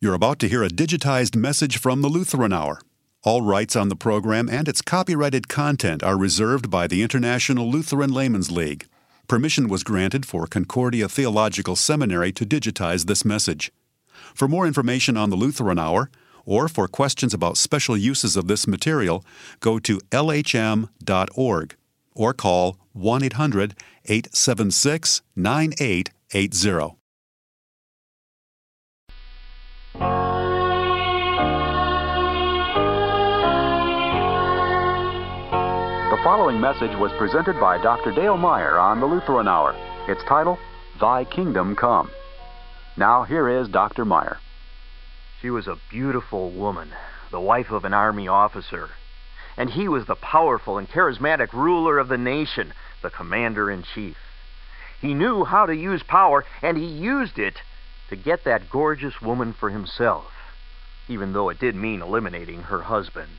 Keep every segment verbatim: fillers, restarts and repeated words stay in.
You're about to hear a digitized message from the Lutheran Hour. All rights on the program and its copyrighted content are reserved by the International Lutheran Laymen's League. Permission was granted for Concordia Theological Seminary to digitize this message. For more information on the Lutheran Hour, or for questions about special uses of this material, go to L H M dot org or call one eight hundred, eight seven six, nine eight eight zero. The following message was presented by Doctor Dale Meyer on the Lutheran Hour. Its title, Thy Kingdom Come. Now here is Doctor Meyer. She was a beautiful woman, the wife of an army officer. And he was the powerful and charismatic ruler of the nation, the commander-in-chief. He knew how to use power, and he used it to get that gorgeous woman for himself, even though it did mean eliminating her husband.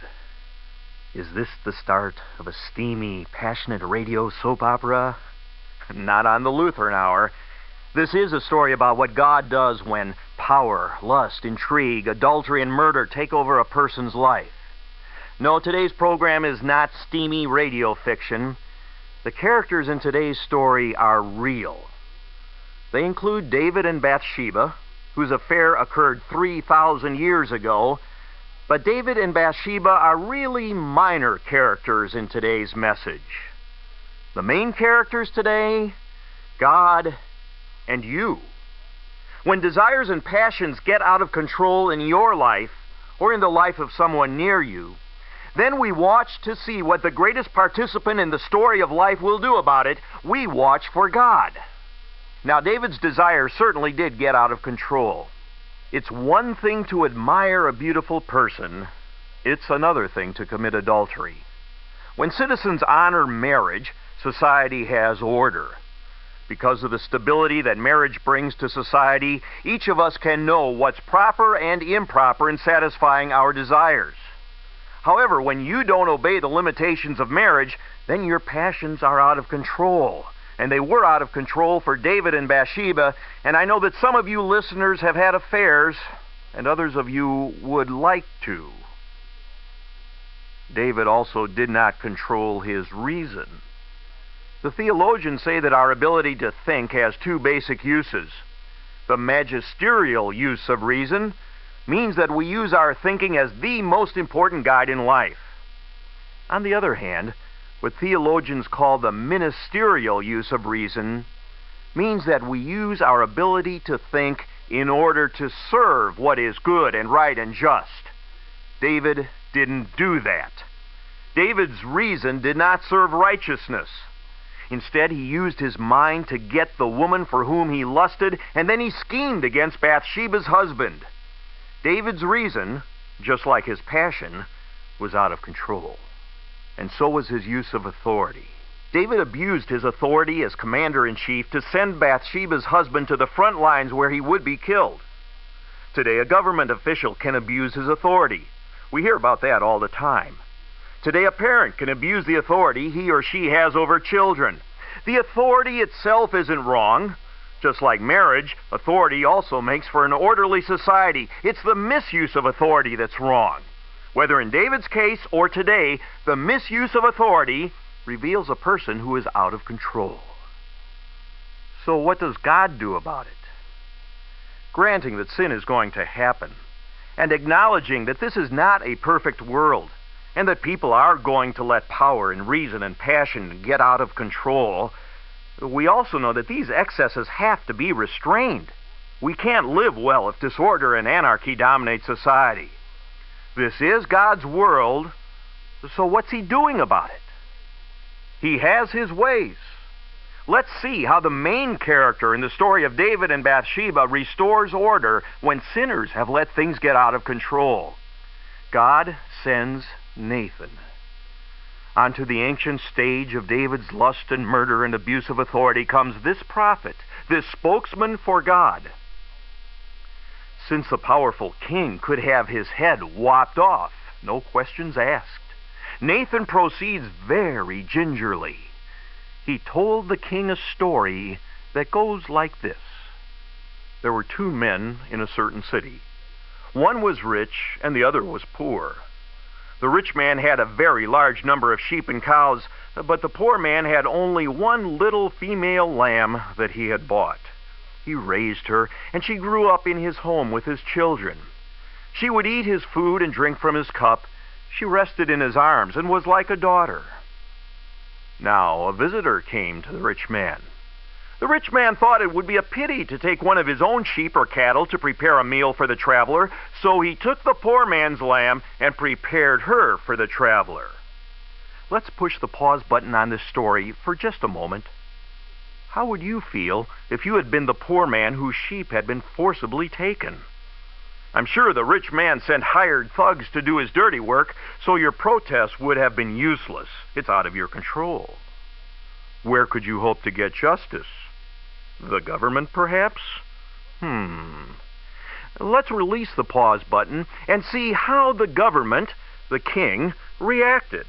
Is this the start of a steamy, passionate radio soap opera? Not on the Lutheran Hour. This is a story about what God does when power, lust, intrigue, adultery, and murder take over a person's life. No, today's program is not steamy radio fiction. The characters in today's story are real. They include David and Bathsheba, whose affair occurred three thousand years ago. But David and Bathsheba are really minor characters in today's message. The main characters today, God and you. When desires and passions get out of control in your life or in the life of someone near you, then we watch to see what the greatest participant in the story of life will do about it. We watch for God. Now, David's desire certainly did get out of control. It's one thing to admire a beautiful person. It's another thing to commit adultery. When citizens honor marriage, society has order. Because of the stability that marriage brings to society, each of us can know what's proper and improper in satisfying our desires. However, when you don't obey the limitations of marriage, then your passions are out of control. And they were out of control for David and Bathsheba, and I know that some of you listeners have had affairs, and others of you would like to. David also did not control his reason. The theologians say that our ability to think has two basic uses. The magisterial use of reason means that we use our thinking as the most important guide in life. On the other hand, what theologians call the ministerial use of reason means that we use our ability to think in order to serve what is good and right and just. David didn't do that. David's reason did not serve righteousness. Instead, he used his mind to get the woman for whom he lusted, and then he schemed against Bathsheba's husband. David's reason, just like his passion, was out of control. And so was his use of authority. David abused his authority as commander-in-chief to send Bathsheba's husband to the front lines where he would be killed. Today, a government official can abuse his authority. We hear about that all the time. Today, a parent can abuse the authority he or she has over children. The authority itself isn't wrong. Just like marriage, authority also makes for an orderly society. It's the misuse of authority that's wrong. Whether in David's case or today, the misuse of authority reveals a person who is out of control. So what does God do about it? Granting that sin is going to happen, and acknowledging that this is not a perfect world, and that people are going to let power and reason and passion get out of control, we also know that these excesses have to be restrained. We can't live well if disorder and anarchy dominate society. This is God's world, so what's he doing about it? He has his ways. Let's see how the main character in the story of David and Bathsheba restores order when sinners have let things get out of control. God sends Nathan. Onto the ancient stage of David's lust and murder and abuse of authority comes this prophet, this spokesman for God. Since the powerful king could have his head lopped off, no questions asked, Nathan proceeds very gingerly. He told the king a story that goes like this. There were two men in a certain city. One was rich and the other was poor. The rich man had a very large number of sheep and cows, but the poor man had only one little female lamb that he had bought. He raised her, and she grew up in his home with his children. She would eat his food and drink from his cup. She rested in his arms and was like a daughter. Now a visitor came to the rich man. The rich man thought it would be a pity to take one of his own sheep or cattle to prepare a meal for the traveler, so he took the poor man's lamb and prepared her for the traveler. Let's push the pause button on this story for just a moment. How would you feel if you had been the poor man whose sheep had been forcibly taken? I'm sure the rich man sent hired thugs to do his dirty work, so your protest would have been useless. It's out of your control. Where could you hope to get justice? The government, perhaps? Hmm. Let's release the pause button and see how the government, the king, reacted.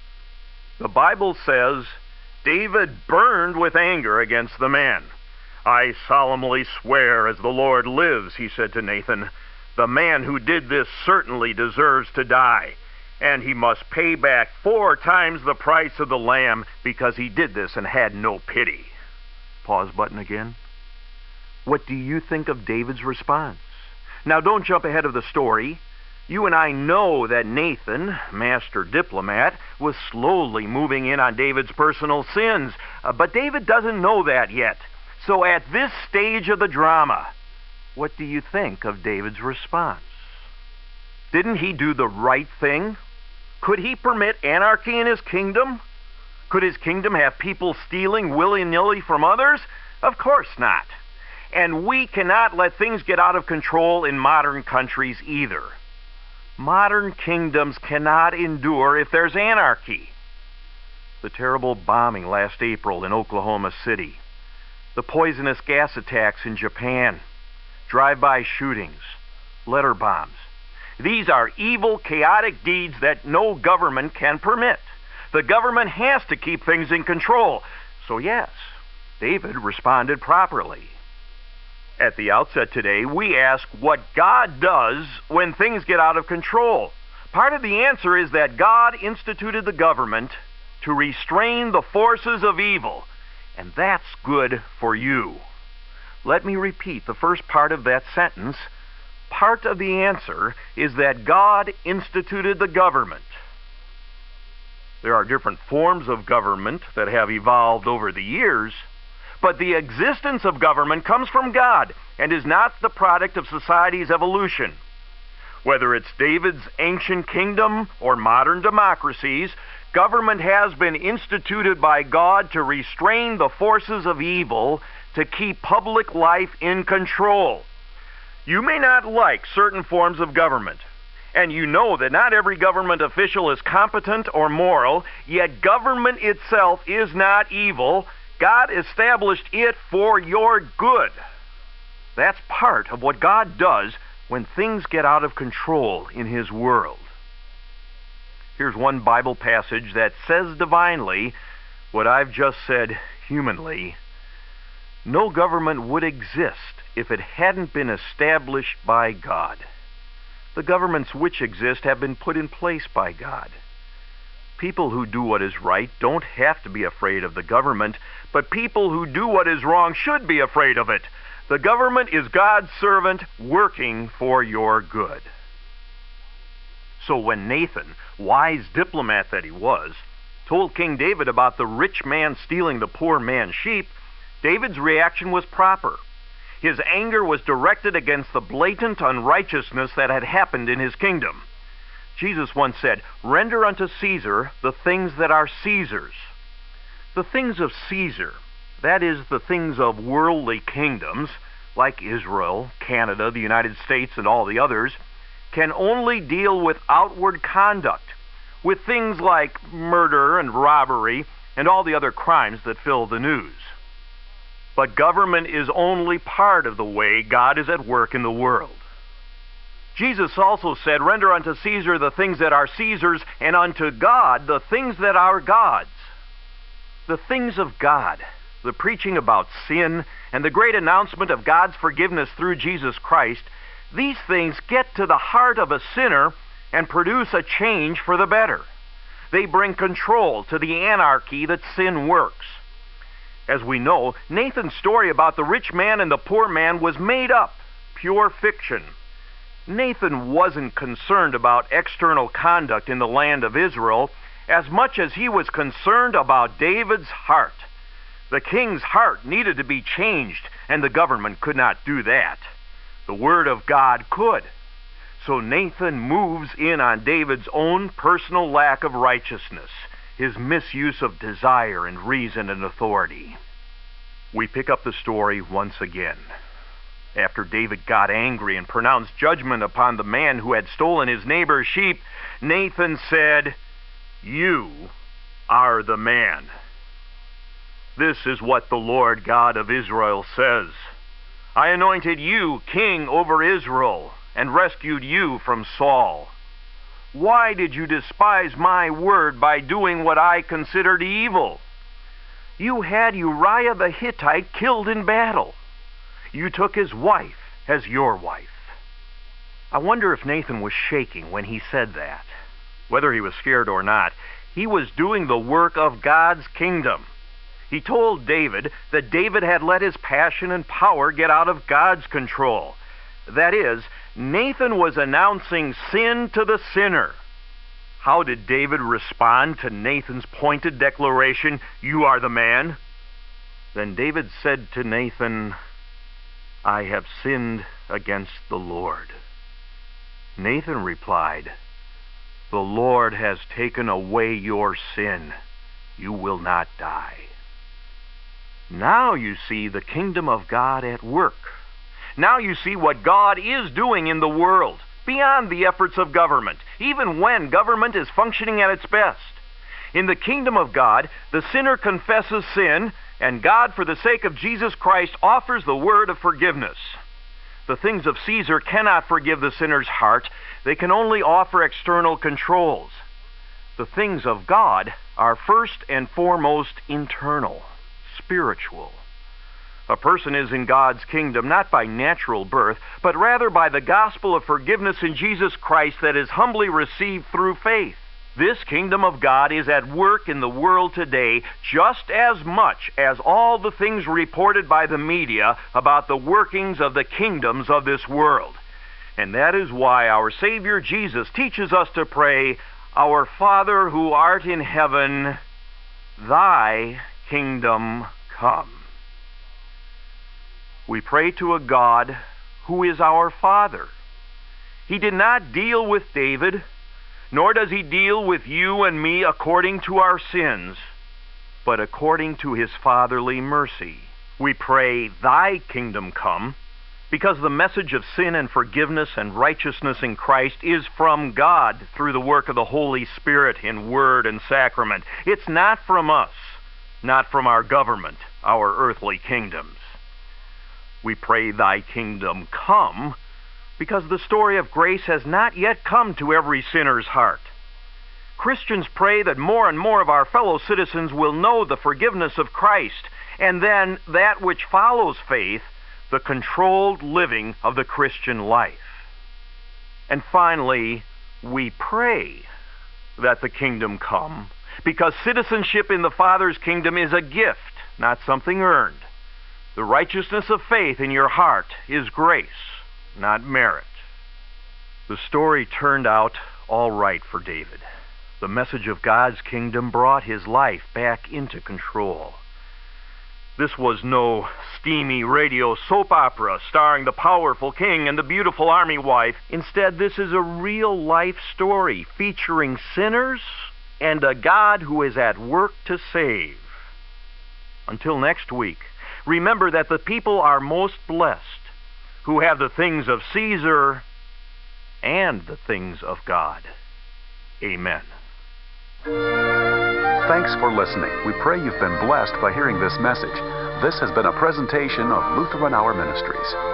The Bible says, David burned with anger against the man. I solemnly swear as the Lord lives, he said to Nathan, the man who did this certainly deserves to die, and he must pay back four times the price of the lamb because he did this and had no pity. Pause button again. What do you think of David's response? Now don't jump ahead of the story. You and I know that Nathan, master diplomat, was slowly moving in on David's personal sins, uh, but David doesn't know that yet. So at this stage of the drama, what do you think of David's response? Didn't he do the right thing? Could he permit anarchy in his kingdom? Could his kingdom have people stealing willy-nilly from others? Of course not. And we cannot let things get out of control in modern countries either. Modern kingdoms cannot endure if there's anarchy. The terrible bombing last April in Oklahoma City, the poisonous gas attacks in Japan, drive-by shootings, letter bombs. These are evil, chaotic deeds that no government can permit. The government has to keep things in control. So yes, David responded properly. At the outset today, we ask what God does when things get out of control. Part of the answer is that God instituted the government to restrain the forces of evil, and that's good for you. Let me repeat the first part of that sentence. Part of the answer is that God instituted the government. There are different forms of government that have evolved over the years, but the existence of government comes from God and is not the product of society's evolution. Whether it's David's ancient kingdom or modern democracies, government has been instituted by God to restrain the forces of evil, to keep public life in control. You may not like certain forms of government, and you know that not every government official is competent or moral, yet government itself is not evil. God established it for your good. That's part of what God does when things get out of control in His world. Here's one Bible passage that says divinely what I've just said humanly. No government would exist if it hadn't been established by God. The governments which exist have been put in place by God. People who do what is right don't have to be afraid of the government, but people who do what is wrong should be afraid of it. The government is God's servant working for your good. So when Nathan, wise diplomat that he was, told King David about the rich man stealing the poor man's sheep, David's reaction was proper. His anger was directed against the blatant unrighteousness that had happened in his kingdom. Jesus once said, "Render unto Caesar the things that are Caesar's." The things of Caesar, that is, the things of worldly kingdoms, like Israel, Canada, the United States, and all the others, can only deal with outward conduct, with things like murder and robbery and all the other crimes that fill the news. But government is only part of the way God is at work in the world. Jesus also said, "Render unto Caesar the things that are Caesar's, and unto God the things that are God's." The things of God, the preaching about sin, and the great announcement of God's forgiveness through Jesus Christ, These things get to the heart of a sinner and produce a change for the better. They bring control to the anarchy that sin works. As we know, Nathan's story about the rich man and the poor man was made up, pure fiction. Nathan wasn't concerned about external conduct in the land of Israel as much as he was concerned about David's heart. The king's heart needed to be changed, and the government could not do that. The Word of God could. So Nathan moves in on David's own personal lack of righteousness, his misuse of desire and reason and authority. We pick up the story once again. After David got angry and pronounced judgment upon the man who had stolen his neighbor's sheep, Nathan said, "You are the man." This is what the Lord God of Israel says. I anointed you king over Israel and rescued you from Saul. Why did you despise my word by doing what I considered evil? You had Uriah the Hittite killed in battle. You took his wife as your wife. I wonder if Nathan was shaking when he said that. Whether he was scared or not, he was doing the work of God's kingdom. He told David that David had let his passion and power get out of God's control. That is, Nathan was announcing sin to the sinner. How did David respond to Nathan's pointed declaration, "You are the man"? Then David said to Nathan, "I have sinned against the Lord." Nathan replied, "The Lord has taken away your sin. You will not die." Now you see the kingdom of God at work. Now you see what God is doing in the world, beyond the efforts of government, even when government is functioning at its best. In the kingdom of God, the sinner confesses sin, and God, for the sake of Jesus Christ, offers the word of forgiveness. The things of Caesar cannot forgive the sinner's heart. They can only offer external controls. The things of God are first and foremost internal, spiritual. A person is in God's kingdom not by natural birth, but rather by the gospel of forgiveness in Jesus Christ that is humbly received through faith. This kingdom of God is at work in the world today just as much as all the things reported by the media about the workings of the kingdoms of this world. And that is why our Savior Jesus teaches us to pray, "Our Father who art in heaven, thy kingdom come." We pray to a God who is our Father. He did not deal with David, nor does he deal with you and me according to our sins, but according to his fatherly mercy. We pray, "Thy kingdom come," because the message of sin and forgiveness and righteousness in Christ is from God through the work of the Holy Spirit in word and sacrament. It's not from us, not from our government, our earthly kingdoms. We pray, "Thy kingdom come," because the story of grace has not yet come to every sinner's heart. Christians pray that more and more of our fellow citizens will know the forgiveness of Christ, and then that which follows faith, the controlled living of the Christian life. And finally, we pray that the kingdom come, because citizenship in the Father's kingdom is a gift, not something earned. The righteousness of faith in your heart is grace, not merit. The story turned out all right for David. The message of God's kingdom brought his life back into control. This was no steamy radio soap opera starring the powerful king and the beautiful army wife. Instead, this is a real-life story featuring sinners and a God who is at work to save. Until next week, remember that the people are most blessed who have the things of Caesar and the things of God. Amen. Thanks for listening. We pray you've been blessed by hearing this message. This has been a presentation of Lutheran Hour Ministries.